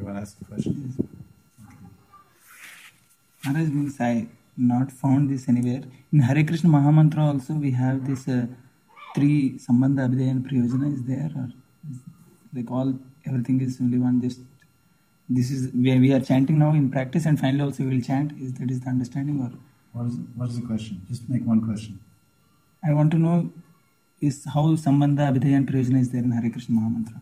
you want to ask a question? Maharaj, means I not found this anywhere. In Hare Krishna Mahamantra also we have this 3 Sambandha, Abhidheya and Prayojana is there, or is like everything is only one, just this is where we are chanting now in practice and finally also we will chant. Is the understanding, or what is the question? Just make one question. I want to know is how Sambandha, Abhidheya and Prayojana is there in Hare Krishna Mahamantra.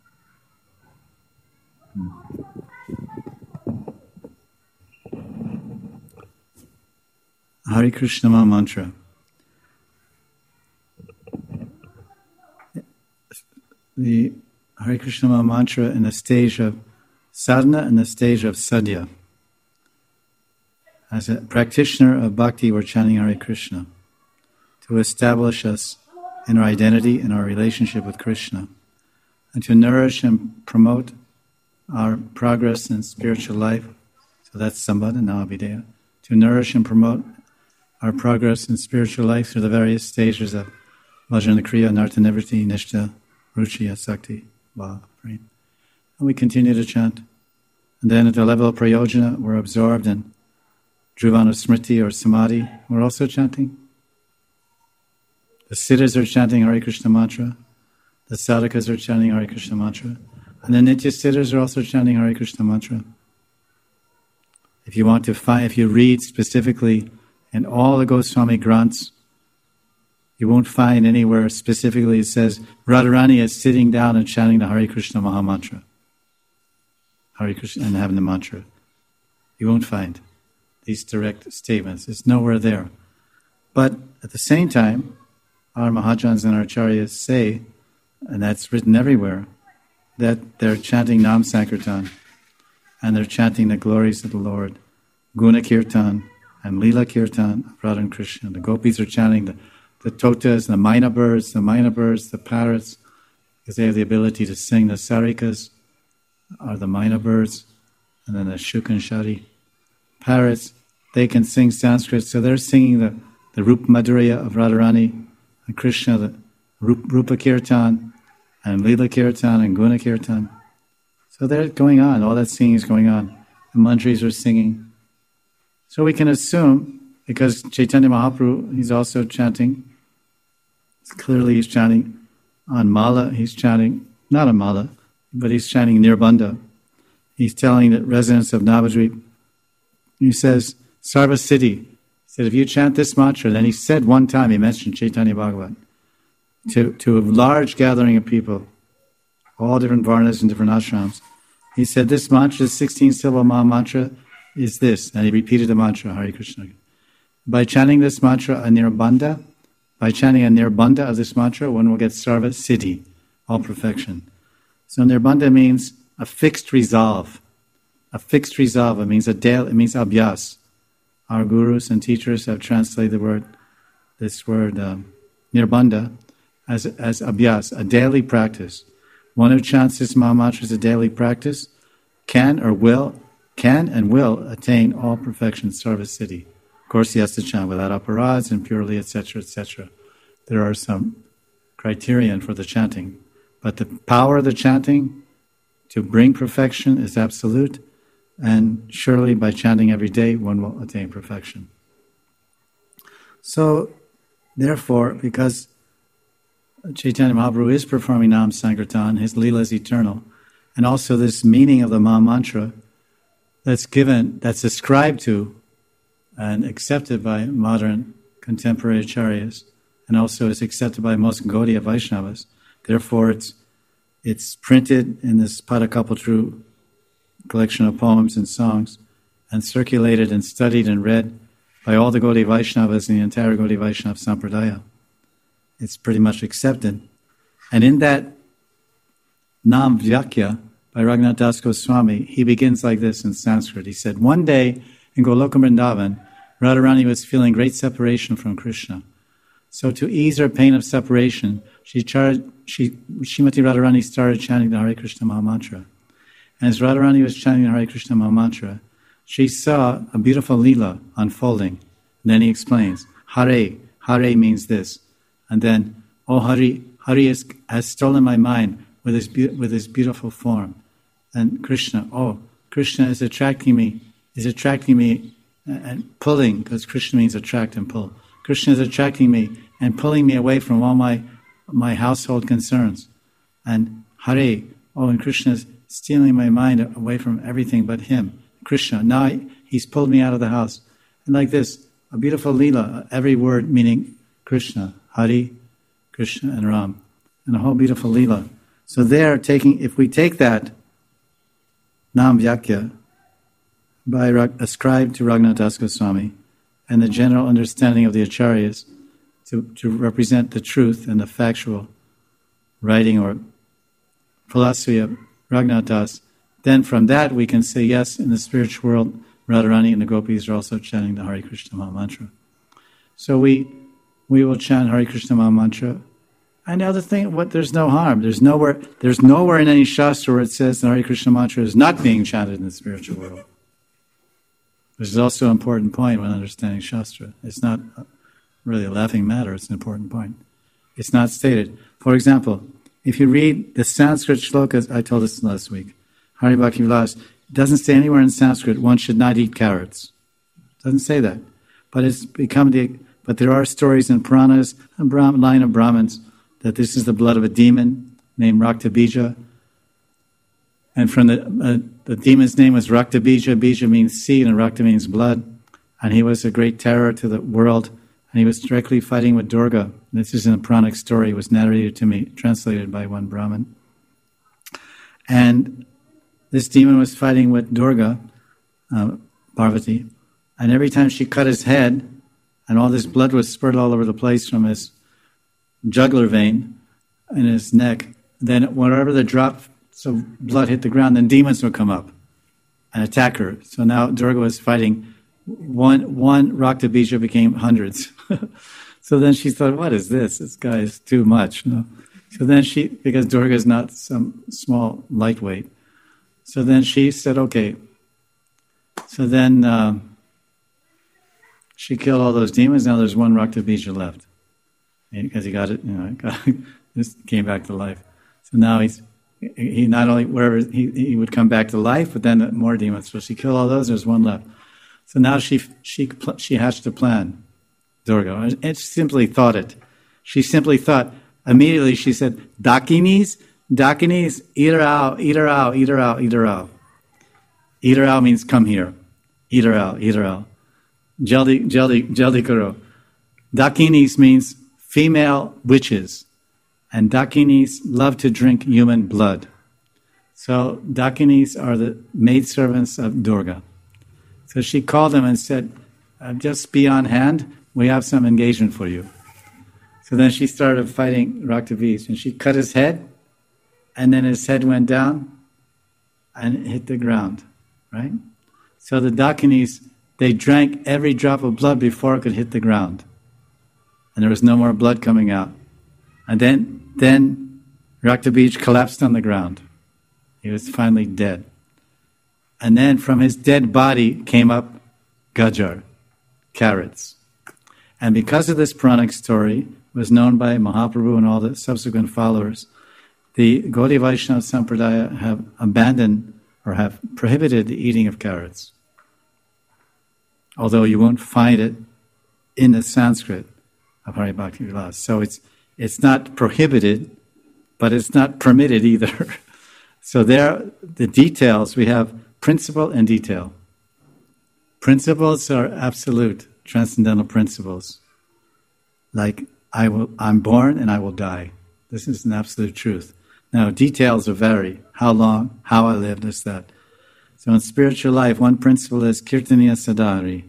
Hare Krishna Mahamantra. The Hare Krishna Mahamantra in the stage of sadhana and the stage of sadhya. As a practitioner of bhakti, we're chanting Hare Krishna to establish us in our identity and our relationship with Krishna, and to nourish and promote our progress in spiritual life. So that's Sambandha, now Abhidheya. To nourish and promote our progress in spiritual life through the various stages of Vajrana Kriya, Nartanivriti, Nishtha, Ruchi, Asakti, Bhava, right? And we continue to chant. And then at the level of Prayojana, we're absorbed in Dhruvana Smriti or Samadhi. We're also chanting. The Siddhas are chanting Hare Krishna mantra. The Sadhakas are chanting Hare Krishna mantra. And the Nitya Siddhas are also chanting Hare Krishna mantra. If you want to find, if you read specifically in all the Goswami Granths, you won't find anywhere specifically it says Radharani is sitting down and chanting the Hare Krishna Mahamantra. Hare Krishna and having the mantra. You won't find these direct statements. It's nowhere there. But at the same time, our Mahajans and our Acharyas say, and that's written everywhere, that they're chanting Nam Sankirtan and they're chanting the glories of the Lord, Guna Kirtan and Lila Kirtan of Radha and Krishna. The gopis are chanting the totas, the myna birds, the parrots, because they have the ability to sing. The sarikas are the myna birds, and then the shuk and shari parrots, they can sing Sanskrit, so they're singing the Rupa Madhurya of Radharani and Krishna, the Rupa Kirtan and Lila Kirtan and Guna Kirtan. So they're going on, all that singing is going on. The mantris are singing. So we can assume, because Chaitanya Mahaprabhu, he's also chanting, clearly he's chanting on Mala, he's chanting, not on Mala, but he's chanting Nirbandha. He's telling the residents of Navadvip, he says, Sarva Siddhi. He said, if you chant this mantra, then he said one time, he mentioned Chaitanya Bhagavat, to a large gathering of people, all different varnas and different ashrams. He said, this mantra, 16-syllable Maha mantra, is this. And he repeated the mantra, Hare Krishna. By chanting this mantra, a Nirbandha, by chanting a Nirbandha of this mantra, one will get Sarva Siddhi, all perfection. So Nirbandha means a fixed resolve. A fixed resolve, it means abhyas. Our gurus and teachers have translated this word Nirbandha as abhyas, a daily practice. One who chants this Maha mantra as a daily practice can and will attain all perfection, Sarva Siddhi. Of course, he has to chant without aparads and purely, etc., etc. There are some criterion for the chanting. But the power of the chanting to bring perfection is absolute, and surely by chanting every day, one will attain perfection. So, therefore, because Chaitanya Mahaprabhu is performing Nam Sankirtan, his Leela is eternal, and also this meaning of the Maha Mantra that's ascribed to and accepted by modern contemporary acharyas, and also is accepted by most Gaudiya Vaishnavas. Therefore, it's printed in this Padakapatru collection of poems and songs, and circulated and studied and read by all the Gaudiya Vaishnavas in the entire Gaudiya Vaishnava Sampradaya. It's pretty much accepted. And in that Nam Vyakya by Raghunath Das Goswami, he begins like this in Sanskrit. He said, one day in Goloka Vrindavan, Radharani was feeling great separation from Krishna. So to ease her pain of separation, Srimati Radharani started chanting the Hare Krishna Maha Mantra. And as Radharani was chanting the Hare Krishna Maha Mantra, she saw a beautiful Leela unfolding. And then he explains, Hare means this. And then, oh Hari has stolen my mind with his beautiful form. and Krishna. Oh, Krishna is attracting me and pulling, because Krishna means attract and pull. Krishna is attracting me and pulling me away from all my household concerns. And Hare, and Krishna is stealing my mind away from everything but him. Krishna, now he's pulled me out of the house. And like this, a beautiful lila, every word meaning Krishna, Hare, Krishna, and Ram. And a whole beautiful lila. So if we take that Nam Vyakya, ascribed to Raghunath Das Goswami, and the general understanding of the Acharyas to represent the truth and the factual writing or philosophy of Raghunath Das, then from that we can say, yes, in the spiritual world, Radharani and the gopis are also chanting the Hare Krishna Maha Mantra. So we will chant Hare Krishna Maha Mantra. And the other thing, there's no harm. There's nowhere in any shastra where it says the Hare Krishna Mantra is not being chanted in the spiritual world. Which is also an important point when understanding Shastra. It's not really a laughing matter, it's an important point. It's not stated. For example, if you read the Sanskrit shlokas, I told this last week, Hari Bhakti Vilas, it doesn't say anywhere in Sanskrit one should not eat carrots. It doesn't say that. But there are stories in Puranas and line of Brahmins that this is the blood of a demon named Raktabija. And from the demon's name was Raktabija. Bija means seed and Rakta means blood. And he was a great terror to the world. And he was directly fighting with Durga. This is in a Puranic story. It was narrated to me, translated by one Brahmin. And this demon was fighting with Durga, Parvati. And every time she cut his head, and all this blood was spurted all over the place from his jugular vein in his neck, then wherever the drop so blood hit the ground, then demons would come up and attack her. So now Durga was fighting. One Raktabija became hundreds. So then she thought, what is this? This guy is too much. No? So then because Durga is not some small lightweight, so then she said, okay. So then she killed all those demons. Now there's one Raktabija left. Because he got it, just came back to life. So now he not only wherever he would come back to life, but then more demons. So she killed all those. There's one left. So now she hatched a plan, Durga, and she simply thought it. She simply thought immediately. She said, "Dakinis, eat her out, eat her out, eat her out, eat her out." Eat her out means come here. Eat her out, eat her out. Jaldi karo. Dakinis means female witches. And Dakinis love to drink human blood. So Dakinis are the maidservants of Durga. So she called them and said, just be on hand, we have some engagement for you. So then she started fighting Raktabij, and she cut his head, and then his head went down and hit the ground, right? So the Dakinis, they drank every drop of blood before it could hit the ground. And there was no more blood coming out. And then Raktabij collapsed on the ground. He was finally dead. And then from his dead body came up Gajar, carrots. And because of this Puranic story, was known by Mahaprabhu and all the subsequent followers, the Gaudiya Vaishnava Sampradaya have abandoned or have prohibited the eating of carrots. Although you won't find it in the Sanskrit of Hari Bhakti Vilas. So it's not prohibited, but it's not permitted either. So there, the details, we have principle and detail. Principles are absolute, transcendental principles. Like, I'm born and I will die. This is an absolute truth. Now, details will vary. How long, how I live, this, that. So in spiritual life, one principle is Kirtaniya Sadhari.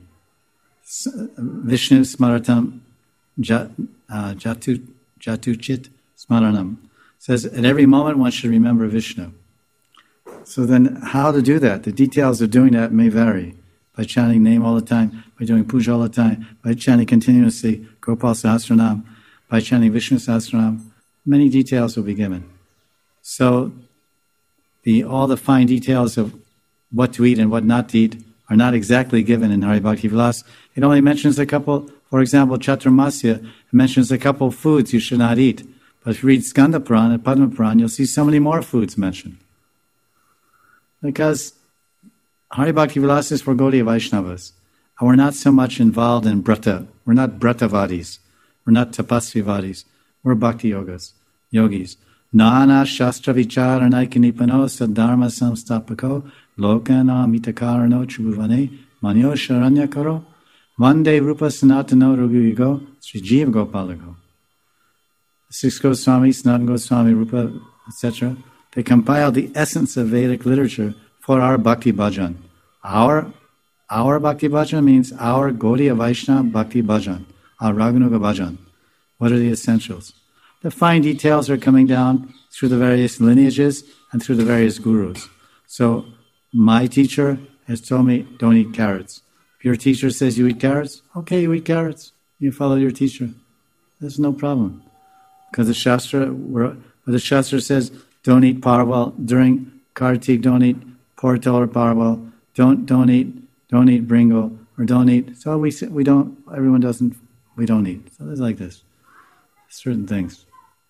Vishnu Smaratam Jatuchit Smaranam. Says, at every moment one should remember Vishnu. So then how to do that? The details of doing that may vary. By chanting name all the time, by doing puja all the time, by chanting continuously Gopal Sahasranam, by chanting Vishnu Sahasranam, many details will be given. So all the fine details of what to eat and what not to eat are not exactly given in Hari Bhakti Vilas. It only mentions a couple, for example, Chaturmasya, it mentions a couple of foods you should not eat. But if you read Skanda Puran and Padma Puran, you'll see so many more foods mentioned. Because Hari Bhakti Vilasa is for Gaudiya Vaishnavas. And we're not so much involved in Brata. We're not Bratavadis. We're not Tapasvivadis. We're Bhakti yogis. Nana Shastra Vicharanaikinipanno Saddharma Samstapako Lokana Mitakarano Chubhuvane Manyo Sharanya Karo Vande Rupa Sanatano Raghuvigo Sri Jiva Gopalago. Six Goswami, Sanatana Goswami, Rupa, etc. They compiled the essence of Vedic literature for our Bhakti Bhajan. Our Bhakti Bhajan means our Gaudiya Vaishnava Bhakti Bhajan, our Raghunuga Bhajan. What are the essentials? The fine details are coming down through the various lineages and through the various gurus. So my teacher has told me, don't eat carrots. If your teacher says you eat carrots, okay, you eat carrots. You follow your teacher. There's no problem. Because the Shastra says, don't eat parval during Kartik. Don't eat portal or parval. Don't eat bringle, or don't eat. So we don't. Everyone doesn't. We don't eat. So it's like this. Certain things.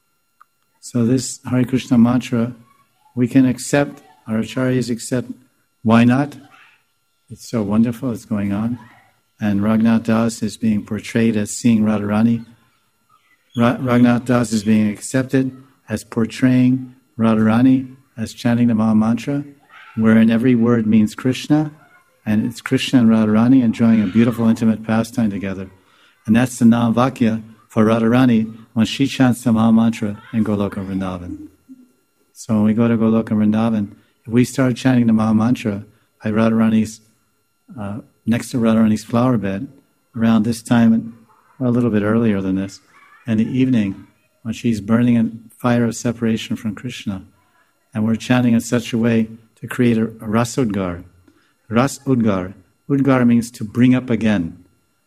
So this Hare Krishna mantra, we can accept. Our acharyas accept. Why not? It's so wonderful. It's going on, and Raghunath Das is being portrayed as seeing Radharani. Raghunath Das is being accepted as portraying Radharani, as chanting the Maha Mantra, wherein every word means Krishna, and it's Krishna and Radharani enjoying a beautiful, intimate pastime together. And that's the Nam Vakya for Radharani when she chants the Maha Mantra in Goloka Vrindavan. So when we go to Goloka Vrindavan, if we start chanting the Maha Mantra by Radharani's, next to Radharani's flower bed, around this time, or a little bit earlier than this, in the evening, when she's burning a fire of separation from Krishna, and we're chanting in such a way to create a Ras Udgar. Ras Udgar. Udgar means to bring up again.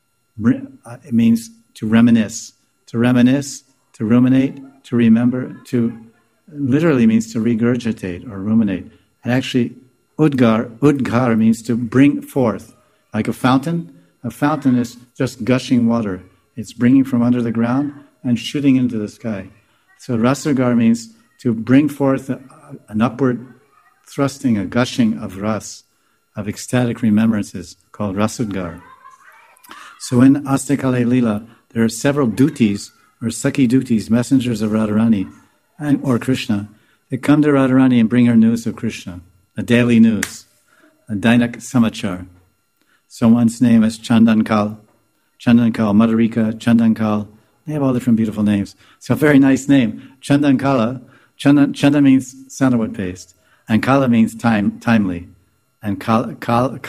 It means to reminisce. To reminisce, to ruminate, to remember, literally means to regurgitate or ruminate. And actually, Udgar means to bring forth. Like a fountain is just gushing water. It's bringing from under the ground and shooting into the sky. So Rasudgar means to bring forth an upward thrusting, a gushing of ras, of ecstatic remembrances, called Rasudgar. So in Astakale Leela, there are several duties, or Sakhi duties, messengers of Radharani, or Krishna, that come to Radharani and bring her news of Krishna, a daily news, a Dainak Samachar. So one's name is Chandankal, Madhurika, Chandankal. They have all different beautiful names. So a very nice name. Chandankala. Chanda means sandalwood paste. And Kala means timely. And Kala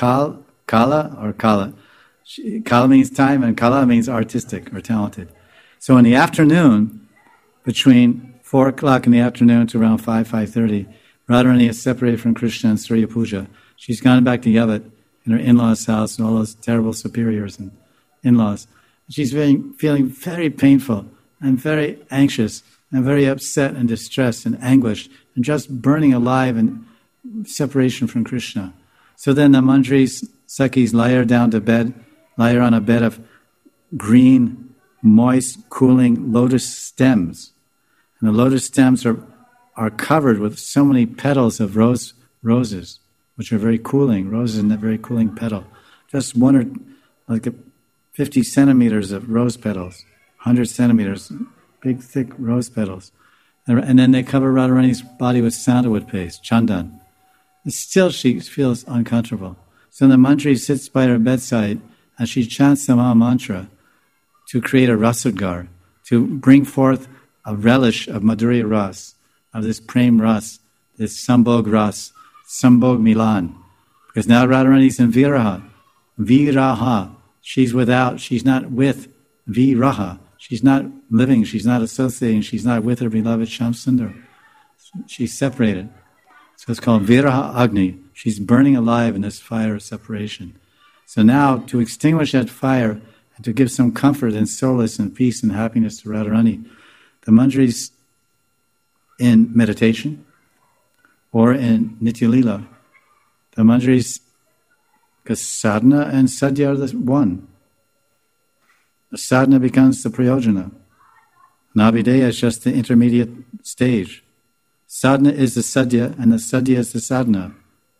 means time, and Kala means artistic or talented. So in the afternoon, between 4 o'clock in the afternoon to around 5:30, Radharani is separated from Krishna and Surya Puja. She's gone back to Yavat in her in-laws' house and all those terrible superiors and in-laws. She's feeling very painful and very anxious and very upset and distressed and anguished and just burning alive in separation from Krishna. So then the Mandris, Sakhis lie her on a bed of green, moist, cooling lotus stems. And the lotus stems are covered with so many petals of roses, which are very cooling, roses in a very cooling petal. Just 50 centimeters of rose petals, 100 centimeters, big, thick rose petals. And then they cover Radharani's body with sandalwood paste, chandan. And still she feels uncomfortable. So the mantri sits by her bedside and she chants the Maha Mantra to create a rasudgar, to bring forth a relish of Madhurya Ras, of this Prem Ras, this Sambhog Ras, Sambhog Milan. Because now Radharani's in Viraha. She's not with Viraha. She's not living, she's not associating, she's not with her beloved Shamsundar. She's separated. So it's called Viraha Agni. She's burning alive in this fire of separation. So now, to extinguish that fire and to give some comfort and solace and peace and happiness to Radharani, the Manjris in meditation or in Nitya Leela, the Manjris, because sadhana and sadhya are the one. The sadhana becomes the prayojana. Navideya is just the intermediate stage. Sadhana is the sadhya, and the sadhya is the sadhana.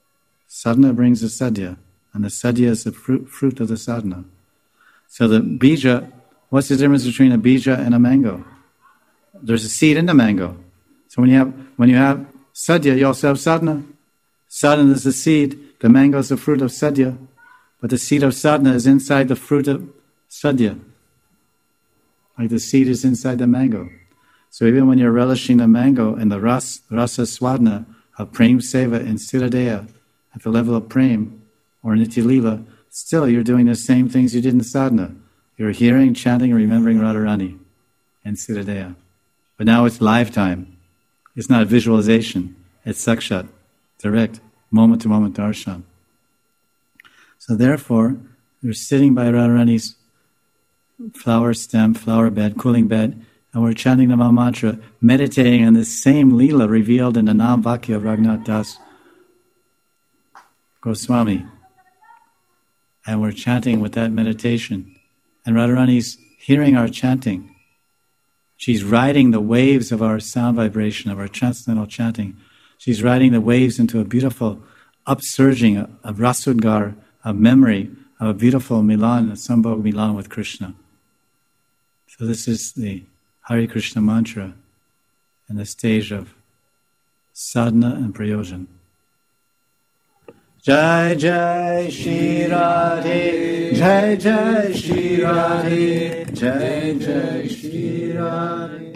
Sadhana brings the sadhya, and the sadhya is the fruit of the sadhana. So the bija, what's the difference between a bija and a mango? There's a seed in the mango. So when you have sadhya, you also have sadhana. Sadhana is the seed, the mango is the fruit of sadhya, but the seed of sadhana is inside the fruit of sadhya. Like the seed is inside the mango. So even when you're relishing the mango and the rasa swadna of prem seva in Siradeya, at the level of prem or nitya lila, still you're doing the same things you did in sadhana. You're hearing, chanting, and remembering Radharani in Siradeya. But now it's lifetime. It's not visualization. It's sakshat, direct, moment-to-moment darshan. So therefore, you're sitting by Radharani's flower stem, flower bed, cooling bed, and we're chanting the Maha Mantra, meditating on this same Leela revealed in the Nam Vakya of Raghunath Das Goswami. And we're chanting with that meditation. And Radharani's hearing our chanting. She's riding the waves of our sound vibration, of our transcendental chanting. She's riding the waves into a beautiful upsurging of rasudgar, of memory, of a beautiful milan, a sambhog milan with Krishna. So this is the Hare Krishna mantra in the stage of sadhana and prayojan. Jai Jai Shri Radhe, Jai Jai Shri Radhe, Jai Jai Shri Radhe.